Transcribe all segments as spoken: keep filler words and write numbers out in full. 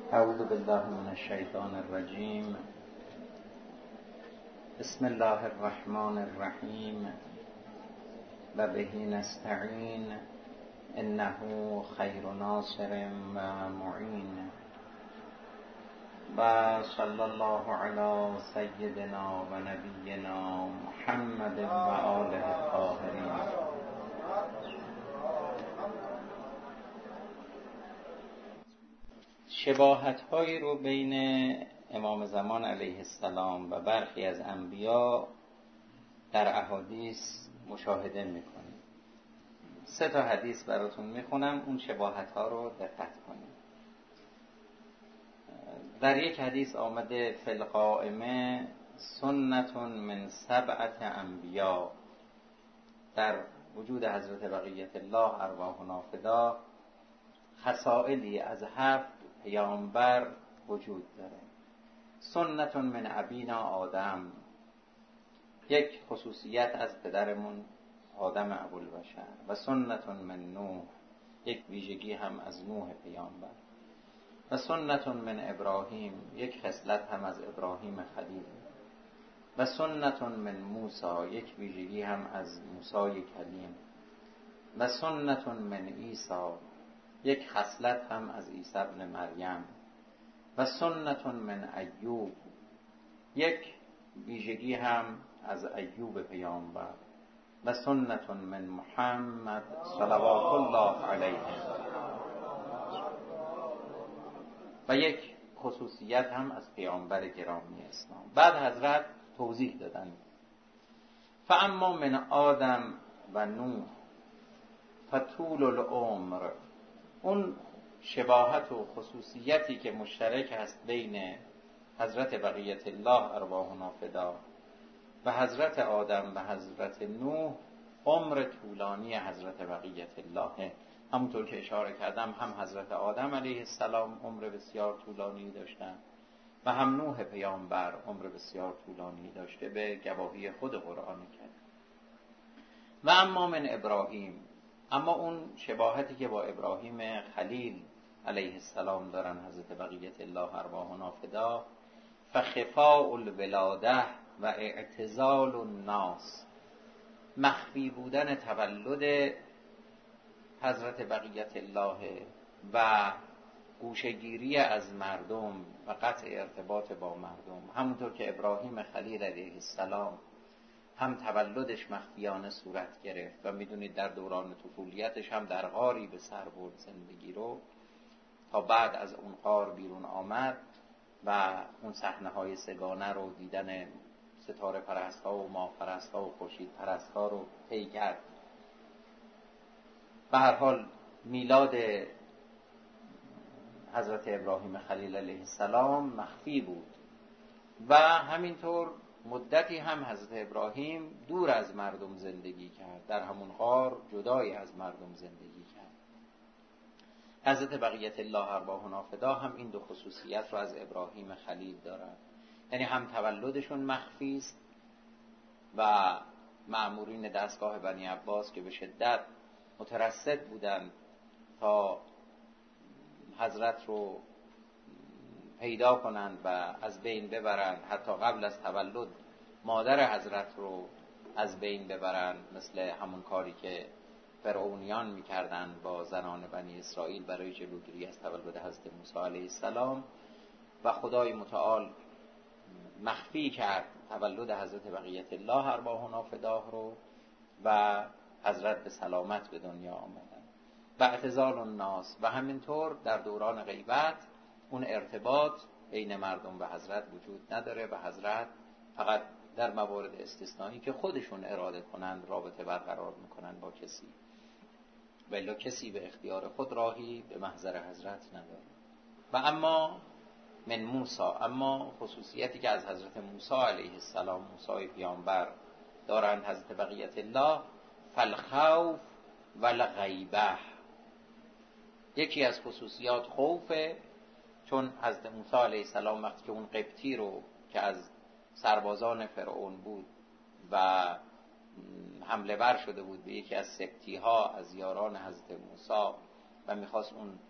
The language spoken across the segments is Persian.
اعوذ بالله من الشیطان الرجیم. بسم الله الرحمن الرحیم و به نستعین انه خیر ناصر و معین. و صلی الله علی سیدنا و نبینا محمد و آله الطاهرین. شباهت هایی رو بین امام زمان علیه السلام و برخی از انبیا در احادیث مشاهده میکنیم. سه تا حدیث براتون میخونم، اون شباهت ها رو دقت کنیم. در یک حدیث آمده فی القائمه سنت من سبعت انبیا، در وجود حضرت بقیت الله ارواحنا فدا خصائلی از هفت پیامبر وجود داره. سنت من ابینا آدم، یک خصوصیت از پدرمون آدم ابوالبشر. و سنت من نوح، یک ویژگی هم از نوح پیامبر. و سنت من ابراهیم، یک خصلت هم از ابراهیم خلیل. و سنت من موسی، یک ویژگی هم از موسی کلیم. و سنت من عیسی، یک خصلت هم از عیسی ابن مریم. و سنت من ایوب، یک ویژگی هم از ایوب پیامبر. و سنت من محمد صلوات الله علیه، و یک خصوصیت هم از پیامبر گرامی اسلام. بعد حضرت توضیح دادن فاما من آدم و نوح فطول العمر، اون شباهت و خصوصیتی که مشترک است بین حضرت بقیت الله ارواحنا فدا و حضرت آدم و حضرت نوح، عمر طولانی حضرت بقیت الله. همونطور که اشاره کردم، هم حضرت آدم علیه السلام عمر بسیار طولانی داشتن و هم نوح پیامبر عمر بسیار طولانی داشته، به گواهی خود قرآن کریم. و اما من ابراهیم، اما اون شباهتی که با ابراهیم خلیل علیه السلام دارن حضرت بقیت الله ارواحنا فدا، فخفاء الولاده و اعتزال الناس، مخفی بودن تولد حضرت بقیت الله و گوشه‌گیری از مردم و قطع ارتباط با مردم. همونطور که ابراهیم خلیل علیه السلام هم تولدش مخفیانه صورت گرفت و میدونید در دوران طفولیتش هم در غاری به سر برد زندگی رو، تا بعد از اون غار بیرون آمد و اون صحنه های سگانه رو دیدن ستاره پرست ها و ماه پرست ها و خورشید پرست ها رو طی کرد. به هر حال میلاد حضرت ابراهیم خلیل علیه السلام مخفی بود و همینطور مدتی هم حضرت ابراهیم دور از مردم زندگی کرد، در همون غار جدای از مردم زندگی کرد. حضرت بقیت الله ارواحنا فدا هم این دو خصوصیت رو از ابراهیم خلیل دارن، یعنی هم تولدشون مخفی است و مأمورین دستگاه بنی عباس که به شدت مترصد بودند تا حضرت رو پیدا کنند و از بین ببرند، حتی قبل از تولد مادر حضرت رو از بین ببرند، مثل همون کاری که فرعونیان میکردند با زنان بنی اسرائیل برای جلوگیری از تولد حضرت موسی علیه السلام. و خدای متعال مخفی کرد تولد حضرت بقیت الله ارواحنا فدا رو و حضرت به سلامت به دنیا آمدن. و اعتزال الناس، و همینطور در دوران غیبت اون ارتباط بین مردم و حضرت وجود نداره و حضرت فقط در موارد استثنایی که خودشون اراده کنند رابطه برقرار میکنن با کسی، ولی کسی به اختیار خود راهی به محضر حضرت نداره. و اما من موسی، اما خصوصیتی که از حضرت موسی علیه السلام، موسی پیامبر دارند حضرت بقیت الله، فالخوف والغیبه، یکی از خصوصیات خوفه، چون حضرت موسی علیه السلام وقتی که اون قبطی رو که از سربازان فرعون بود و حمله ور شده بود به یکی از سبطی ها از یاران حضرت موسی و میخواست اون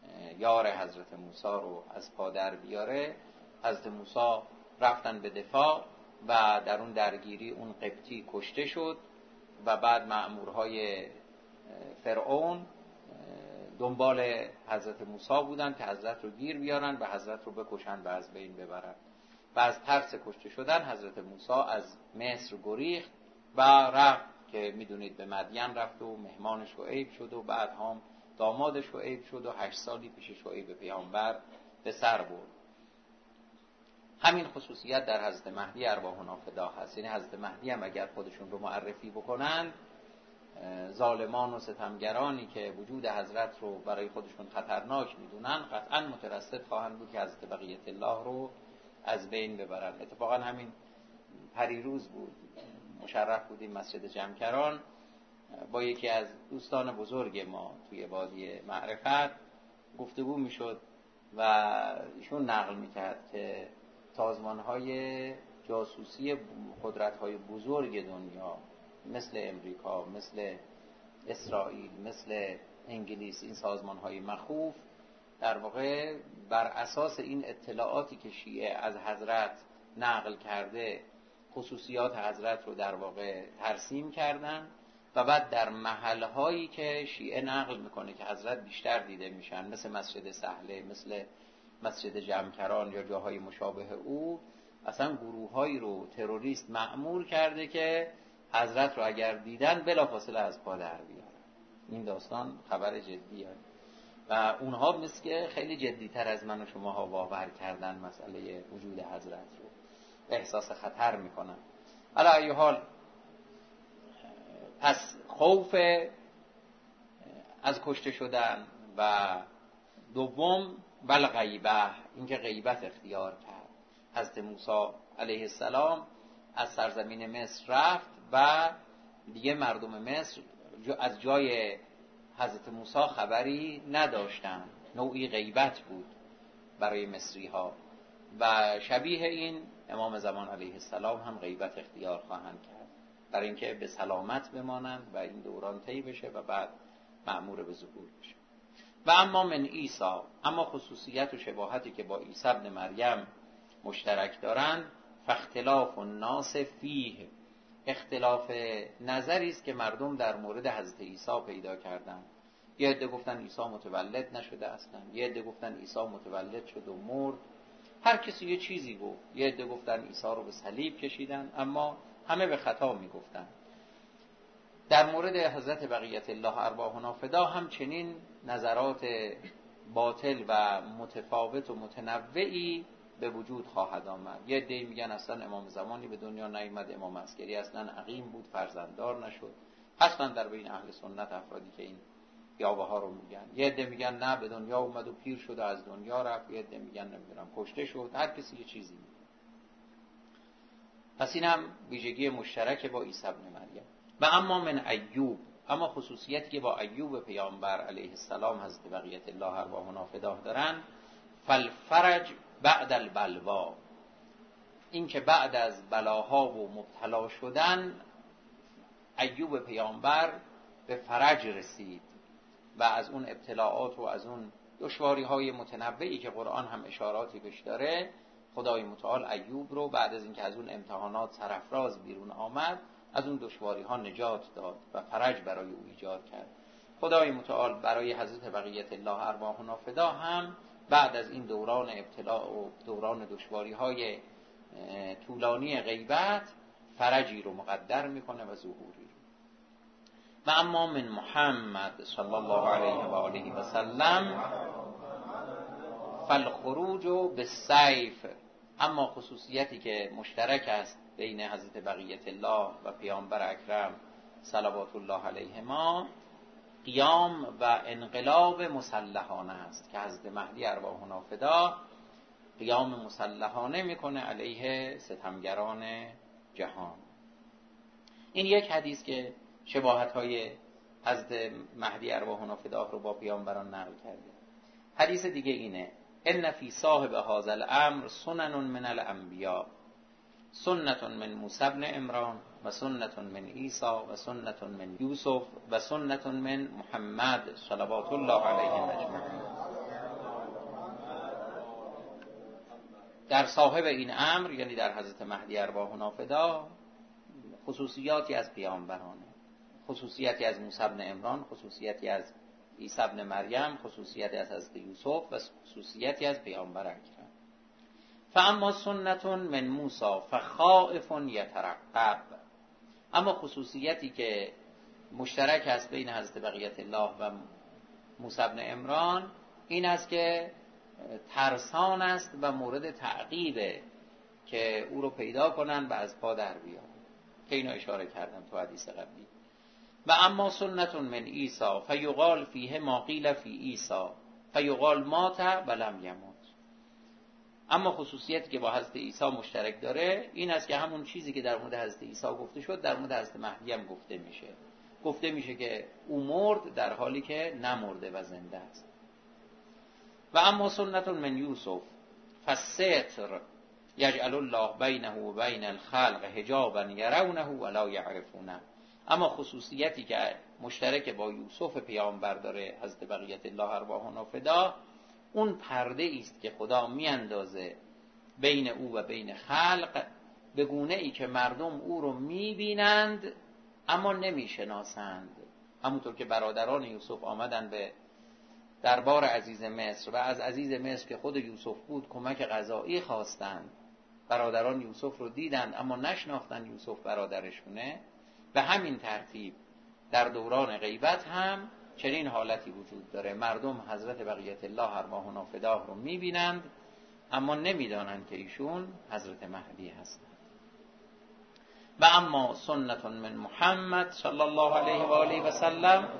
یار حضرت موسی رو از پا در بیاره. حضرت موسی رفتن به دفاع و در اون درگیری اون قبطی کشته شد و بعد مأمورهای فرعون دنبال حضرت موسی بودن که حضرت رو گیر بیارن و حضرت رو بکشن و از بین ببرن و از ترس کشته شدن حضرت موسی از مصر گریخت و رفت که میدونید به مدین رفت و مهمان شعیب شد و بعد هم داماد شعیب شد و هشت سالی پیش شعیب پیامبر به سر برد. همین خصوصیت در حضرت مهدی ارواحنا فدا هست. یعنی حضرت مهدی هم اگر خودشون رو معرفی بکنن، ظالمان و ستمگرانی که وجود حضرت رو برای خودشون خطرناک میدونن قطعا مترصد خواهند بود که حضرت بقیت الله رو از بین ببرن. اتفاقا همین پریروز بود، مشرف بودیم مسجد جمکران با یکی از دوستان بزرگ ما توی وادی معرفت گفتگو میشد و ایشون نقل میکرد که سازمان‌های جاسوسی قدرت‌های بزرگ دنیا مثل امریکا، مثل اسرائیل، مثل انگلیس، این سازمان‌های مخوف در واقع بر اساس این اطلاعاتی که شیعه از حضرت نقل کرده خصوصیات حضرت رو در واقع ترسیم کردن و بعد در محل‌هایی که شیعه نقل میکنه که حضرت بیشتر دیده میشن مثل مسجد سهله، مثل مسجد جمکران یا جاهای مشابه او، اصلا گروه‌هایی رو تروریست مأمور کرده که حضرت رو اگر دیدن بلافاصله از پا در بیارن. این داستان خبر جدیه و اونها مثل که خیلی جدی‌تر از من و شماها باور کردن مسئله وجود حضرت رو، احساس خطر میکنن. علی ای حال پس خوف از کشته شدن و دوم بل غیبه، اینکه غیبت اختیار کرد. حضرت موسی علیه السلام از سرزمین مصر رفت و دیگه مردم مصر از جای حضرت موسی خبری نداشتن، نوعی غیبت بود برای مصری ها و شبیه این امام زمان علیه السلام هم غیبت اختیار خواهند کرد برای اینکه به سلامت بمانند و این دوران طی بشه و بعد مأمور به ظهور بشه. و اما من عیسی، اما خصوصیت و شباهتی که با عیسی ابن مریم مشترک دارند، فاختلاف الناس فیه، اختلاف نظری است که مردم در مورد حضرت عیسی پیدا کردند. یه عده گفتن عیسی متولد نشده اصلا، یه عده گفتن عیسی متولد شد و مرد، هر کسی یه چیزی گفت. یه عده گفتن عیسی رو به صلیب کشیدن، اما همه به خطا میگفتن. در مورد حضرت بقیت الله ارواحنا فدا هم چنین نظرات باطل و متفاوت و متنوعی به وجود خواهد آمد. یه عده میگن اصلا امام زمانی به دنیا نیامد، امام عسکری اصلا عقیم بود، فرزنددار نشد. اصلا در بین اهل سنت افرادی که این یاوه ها رو میگن. یه عده میگن نه به دنیا اومد و پیر شد و از دنیا رفت. یه عده میگن نمیدونم کشته شد. هر کسی یه چیزی میگه. پس این هم ویژگی مشترک با عیسی ابن مریم. و اما من ایوب، اما خصوصیتی که با ایوب پیامبر علیه السلام حضرت بقیت الله ارواحنا فداه دارن، فالفرج بعد البلوا، این که بعد از بلاها و مبتلا شدن ایوب پیامبر به فرج رسید و از اون ابتلاعات و از اون دشواری های متنوعی که قرآن هم اشاراتی بهش داره، خدای متعال ایوب رو بعد از اینکه از اون امتحانات سرافراز بیرون آمد از اون دشواری ها نجات داد و فرج برای او ایجاد کرد. خدای متعال برای حضرت بقیت الله ارواحنا فدا هم بعد از این دوران ابتلاء و دوران دشواری های طولانی غیبت فرجی رو مقدر میکنه و ظهوری رو. و اما من محمد صلی الله علیه و آله و سلم فالخروج بالسیف، اما خصوصیتی که مشترک است بین حضرت بقیت الله و پیامبر اکرم صلوات الله علیهما، قیام و انقلاب مسلحانه است که حضرت مهدی ارواحنا فدا قیام مسلحانه میکنه علیه ستمگران جهان. این یک حدیث که شباهت‌های حضرت مهدی ارواحنا فدا رو با پیامبران نقل کرده. حدیث دیگه اینه: ان فی صاحب هذا الامر سنن من الانبیاء، سنت من موسی بن عمران و سنت من عیسی و سنت من یوسف و سنت من محمد صلوات الله علیهم اجمعین. در صاحب این امر یعنی در حضرت مهدی ارواح نافدا خصوصیاتی از پیامبرانه، خصوصیاتی از موسی بن عمران، خصوصیاتی از عیسی بن مریم، خصوصیتی از حضرت یوسف و خصوصیتی از پیامبر اکرم. فاما سنت من موسی فخائف یترقب، اما خصوصیتی که مشترک است بین حضرت بقیت الله و موسی بن عمران این است که ترسان است و مورد تعقیبه که او رو پیدا کنن و از پا در بیارن، که اینو اشاره کردم تو حدیث قبلی. و اما سنت من عیسی فیقال فیه ما قیل فی عیسی فیقال مات ولم یموت. اما خصوصیتی که با حضرت عیسی مشترک داره این است که همون چیزی که در مورد حضرت عیسی گفته شد در مورد حضرت مهدی هم گفته میشه. گفته میشه که او مرد در حالی که نمرده و زنده است. و اما سنت من یوسف فالستر یجعل الله بینه و بین الخلق حجابا یرونه ولا یعرفونه. اما خصوصیتی که مشترک با یوسف پیامبر داره حضرت بقیت الله ارواح نافدا، اون پرده است که خدا میاندازه بین او و بین خلق به گونه ای که مردم او رو میبینند اما نمیشناسند. همونطور که برادران یوسف آمدن به دربار عزیز مصر و از عزیز مصر که خود یوسف بود کمک غذایی خواستند، برادران یوسف رو دیدند اما نشناختند یوسف برادرشونه. به همین ترتیب در دوران غیبت هم چنین حالتی وجود داره، مردم حضرت بقیت الله ارواح نافدا رو میبینند اما نمیدانند که ایشون حضرت مهدی هستند. و اما سنت من محمد صلی الله علیه و آله و سلم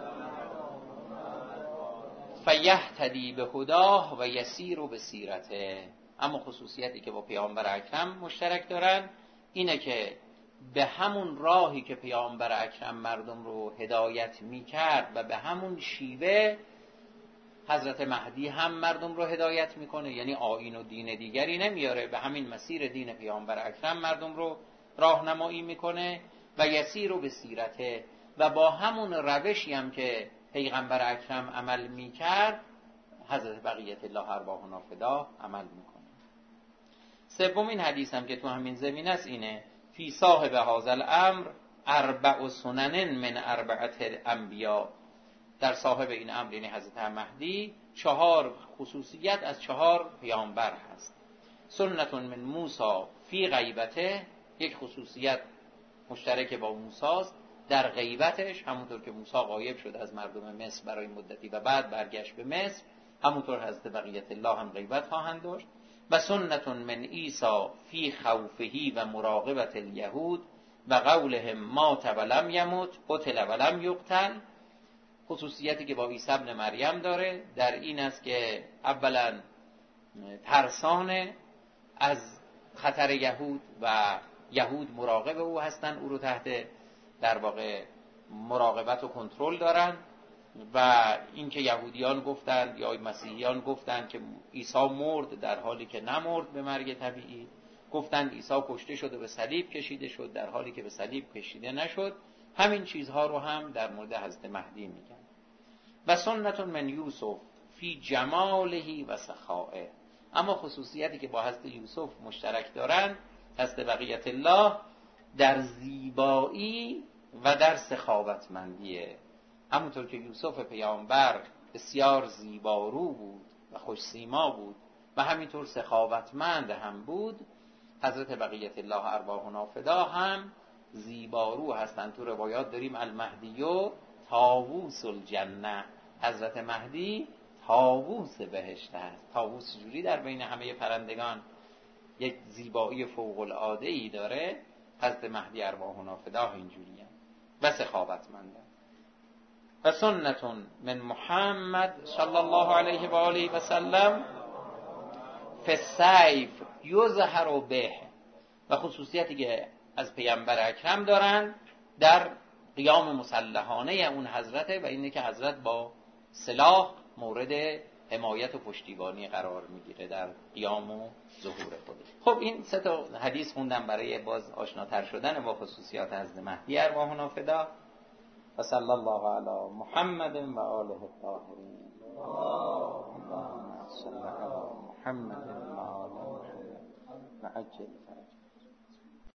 فیهتدی به هداه و یسیر به سیرته. اما خصوصیتی که با پیامبر اکرم مشترک دارن اینه که به همون راهی که پیامبر اکرم مردم رو هدایت میکرد و به همون شیوه حضرت مهدی هم مردم رو هدایت میکنه، یعنی آیین و دین دیگری نمیاره، به همین مسیر دین پیامبر اکرم مردم رو راهنمایی میکنه. و یسیر به سیرته، و با همون روشی هم که پیغمبر اکرم عمل میکرد حضرت بقیت الله ارواح نافدا عمل میکنه. سومین حدیث هم که تو همین زمین است اینه فی صاحب هذا الامر اربع سنن من اربعه الانبیاء. در صاحب این امر یعنی حضرت مهدی چهار خصوصیت از چهار پیامبر هست. سنت من موسی فی غیبته، یک خصوصیت مشترک با موسی است در غیبتش، همونطور که موسی غایب شد از مردم مصر برای مدتی و بعد برگشت به مصر، همونطور حضرت بقیت الله هم غیبت خواهند داشت. و سنت من عیسی فی خوفه و مراقبت الیهود و قولهم مات ولم یموت قتل ولم یقتل. خصوصیتی که با عیسی ابن مریم داره در این است که اولا ترسان از خطر یهود و یهود مراقب او هستن، او رو تحت در واقع مراقبت و کنترل دارن. و اینکه یهودیان گفتند یا مسیحیان گفتند که عیسی مرد در حالی که نمرد به مرگ طبیعی، گفتند عیسی کشته شد و به صلیب کشیده شد در حالی که به صلیب کشیده نشد. همین چیزها رو هم در مورد حضرت مهدی میگن. و سنت من یوسف فی جماله و سخائه. اما خصوصیتی که با حضرت یوسف مشترک دارن حضرت بقیت الله در زیبایی و در سخاوتمندیه. همونطور که یوسف پیامبر بسیار زیبارو بود و خوش سیما بود و همینطور سخاوتمند هم بود، حضرت بقیت الله ارواح نافدا هم زیبارو هستند. تو روایات داریم المهدی و طاووس الجنه، حضرت مهدی طاووس بهشت است. طاووس جوری در بین همه پرندگان یک زیبایی فوق العاده ای داره، حضرت مهدی ارواح نافدا اینجوریه و سخاوتمنده. و سنت من محمد صلی الله علیه و آله و سلم فی السیف یظهر به. و خصوصیتی که از پیامبر اکرم دارن در قیام مسلحانه اون حضرته و اینه که حضرت با سلاح مورد حمایت و پشتیبانی قرار میگیره در قیام و ظهور خودش. خب این سه تا حدیث خوندم برای باز آشناتر شدن با خصوصیات حضرت مهدی ارواح نافدا. و صلی الله علی محمد و آله الطاهرین. اللهم صل علی محمد و آله محمد. عجل فرج.